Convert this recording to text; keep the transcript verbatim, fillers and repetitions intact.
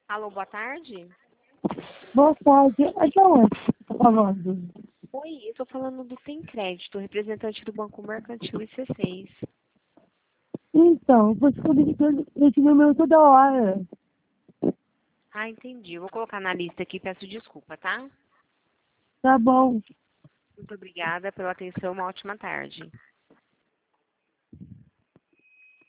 Alô, boa tarde. Boa tarde. É de onde você tá falando? Oi, eu estou falando do Sem Crédito, representante do Banco Mercantil I C seis. Então, você fica me ligando esse número toda hora. Ah, entendi. Eu vou colocar na lista aqui, peço desculpa, tá? Tá bom. Muito obrigada pela atenção, uma ótima tarde.